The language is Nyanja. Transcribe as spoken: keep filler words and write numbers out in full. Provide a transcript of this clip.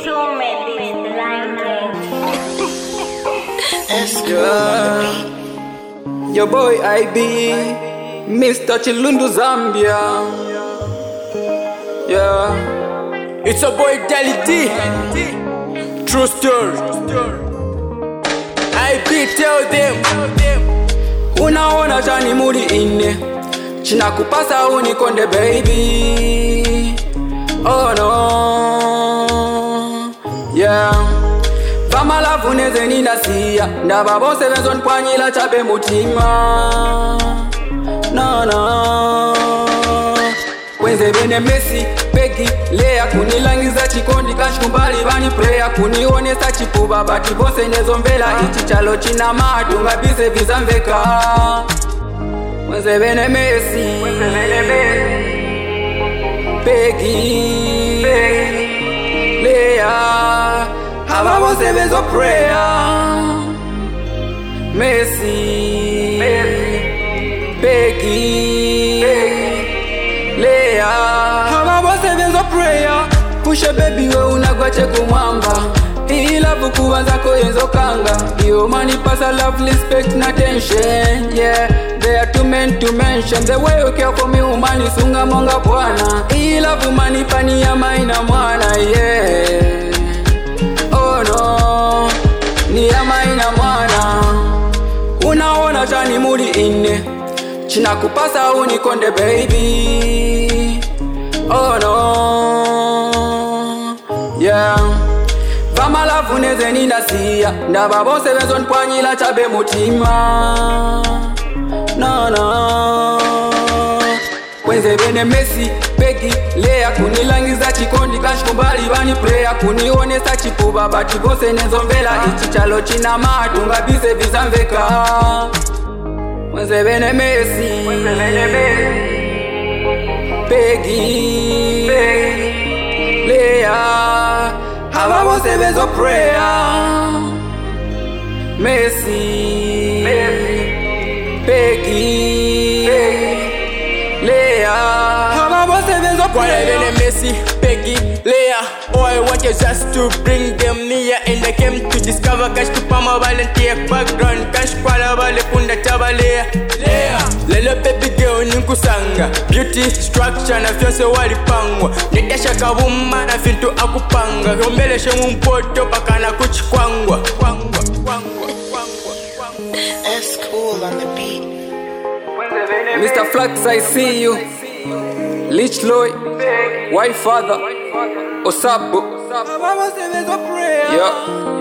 Yeah. Your boy I B, Mister Chilundu Zambia. Yeah. It's a boy Dali D. True story. I B tell them. Unaona chani muri ine, chinakupasa unikonde baby. Oh no. Yeah. Vama la vuneze ninasiya ndaba bose benzo npwanyila chabe mutima. No no. Kwenze bene Messi, Peggy, Lea kunilangiza chikondi kashikumbali bani prayer kunionesa chipuba bati bose nezo mbela ichi chalo china madunga bise vizamveka. Kwenze bene Messi, Kwenze bene Messi, Peggy, Peggy, Lea Haba bose bezo prayer. Messi, Messi, Peggy, Peggy, Lea Haba bose bezo prayer. Pusha baby we unagwache kumwamba. Hii love kuwanza koyenzo kanga. You money pass a love, respect and attention. Yeah, they are too meant to mention. The way you care for me umani sunga monga bwana. Hii love money pani ya maina mwana. Yeah. Oh no, ni ama ina mwana. Unaona chani muri ine, chinakupasa unikonde baby. Oh no, yeah. Vama la vuneze ninasiya ndaba bose benzo npwanyila chabe mutima. No no. Kwenze bene Messi, Peggy, Lea kunilangiza chikondi kashikumbali bani prayer kunionesa chipuba bati bose nezo mbela ichi chalo china madunga bise vizamveka. Kwenze bene Messi, Kwenze bene Messi, Peggy, Peggy, Lea Haba bose bezo prayer. Messi, Messi, Peggy, Peggy, Lea Haba bose bezo prayer. When Messi, Peggy, Lea, all I want is just to bring them near. And I came to discover cash to Pama volunteer background cash kwala bale kunda tabalea. Lea lele baby girl ninkusanga beauty structure na fiance walipangwa. Nitesha kabuma na fintu akupanga. Rombeleshe mumpoto pakana kuchikwangwa. Kwangwa, kwangwa, kwangwa, kwangwa. That's cool on the beat. Mister Flax, I see you. Lich Lloyd, White Father, Osabu. Yeah.